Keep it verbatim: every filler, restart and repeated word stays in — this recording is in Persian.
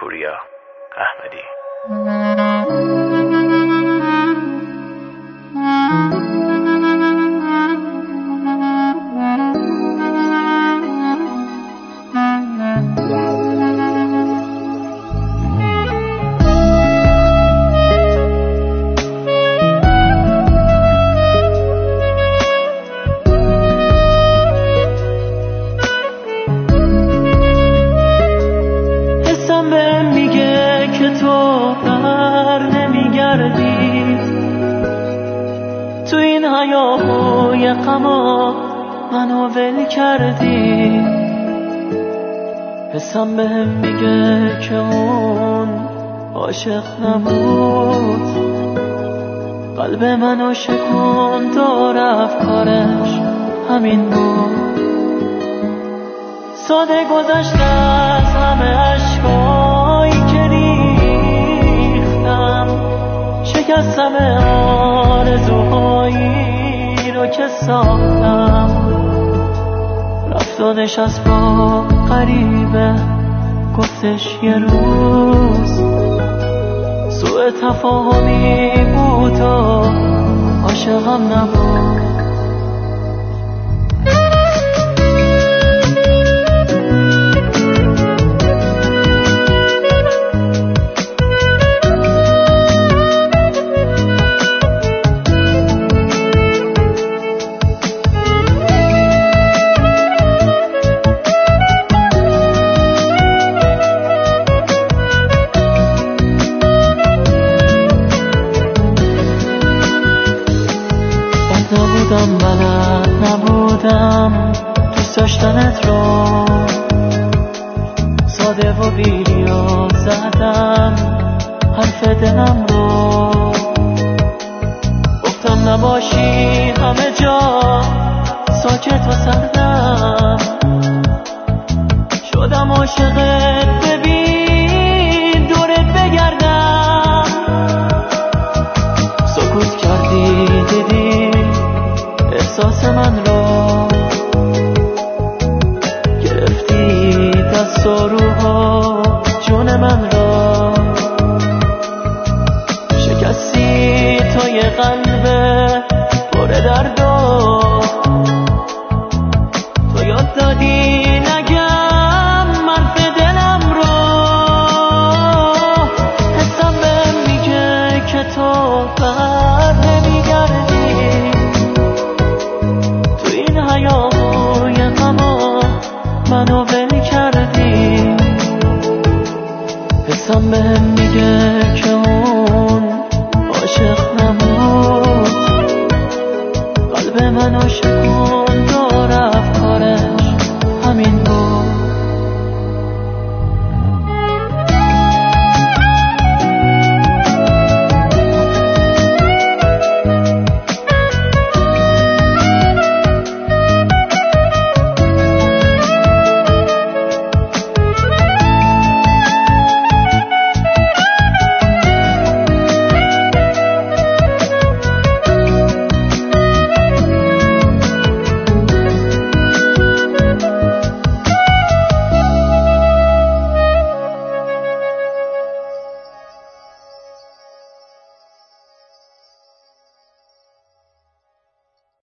پوریا احمدی. تو این هیاهوی غما منو ول کردی. حسم بهم میگه که اون عاشق نبود، قلب منو شکند و رفتارش همین بود. ساده گذشته از همه عشقایی که ریختم، شکستم آرزوهایی رو که ساختم. رفت و نشست با غریبه گفتش یه روز سوء تفاهمی بود و عاشقم نبود. نبودم بلد نبودم دوست داشتنت رو، ساده و بی‌ریاض زدم حرف دلم رو. گفتم نباشی همه جا ساکت و سردم، شدم عاشقت ببین دورت بگردم. سکوت کردی دیدی احساس من رو، گرفتی دست و روها جون من رو. شکستی تو یه قلب پر درد و تو یاد دادی نگم حرف دلم رو. حسم بهم میگه که تو بر نمیگردی، هیاهوی غما منو ول کردی. حسم بهم میگه که